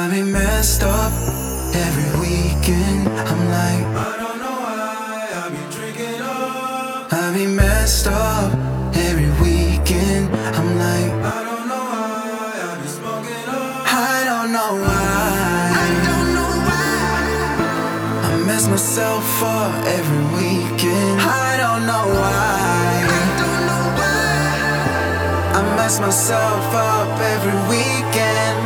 I be messed up every weekend. I'm like, I don't know why I be drinking up. I be messed up every weekend. I'm like, I don't know why I be smoking up. I don't know why. I don't know why. I mess myself up every weekend. I don't know why. I don't know why. I mess myself up every weekend.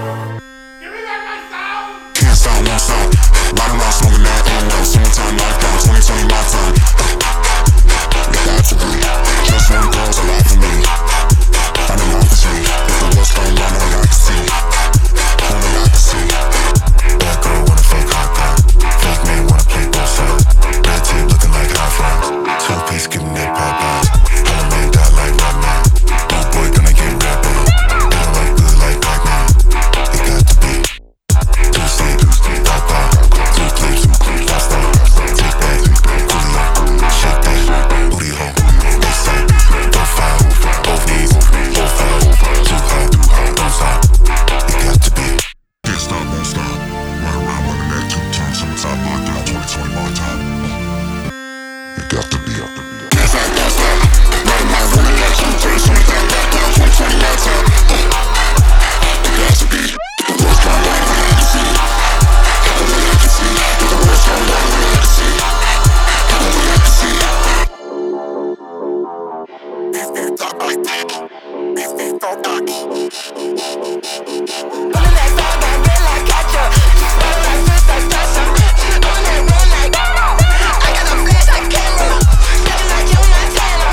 Can't stop, won't stop. Riding around smoking that no. Summertime lockdown, 2020 my time. You got to be. Just one girl's alive for me. Finding out for me. If the world's going wrong, only I can see. Only I can see. Bad girl wanna fake hot guy. Fake man wanna play both sides. Red tape looking like hot fries. Two-piece giving it Popeyes. All a man die like Rodman. No boy gonna get rapping. They don't like good like Pac-Man. It got to be. Tuesday, Papa, two clips, pasta, take that, Julio, shake that, booty hole, A-side, go foul, both knees, both foul, too hot, don't stop, it got to be. Can't stop, won't stop, ride around running that 2 times, summertime lockdown, 2020 my time. It got to be. Can't stop, won't stop, ride around running that 2 times, summertime lockdown, 2020 my time. It got to be. The world's gone wrong, only I can see. Only I can see. The world's gone wrong, only I can see. Only I can see. Talk like that. Talk like Pulling that side back, red like ketchup. Smell like fish, like special. On that run like I got a flash like camera. Looking like you, Montana.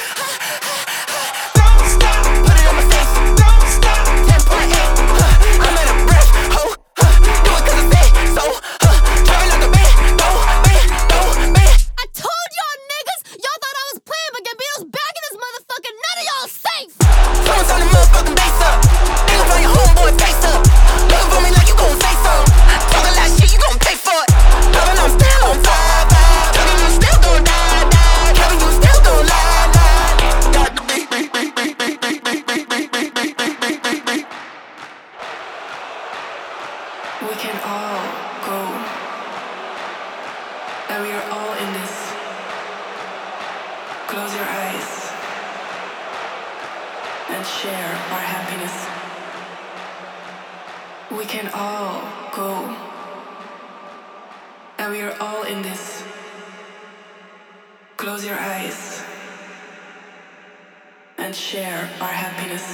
Don't stop, put it on my face. Don't stop, 10.8. I'm in a breath, ho. Do it 'cause I say so. Driving like a bando. I told y'all niggas, y'all thought I was playing, but Gambino's back in this motherfucker. None of y'all safe. Someone turn the motherfucking bass up. Ain't gon' find your homeboy face up. Looking for me like you gon' say so. Talking that shit, you gon' pay for it. Loving, I'm still on fire. Talking, you still gon' die. Kevin, you still gon' lie. got to be. We can all go, and we are all in this. Close your eyes and share our happiness. We can all go, and we are all in this. Close your eyes and share our happiness.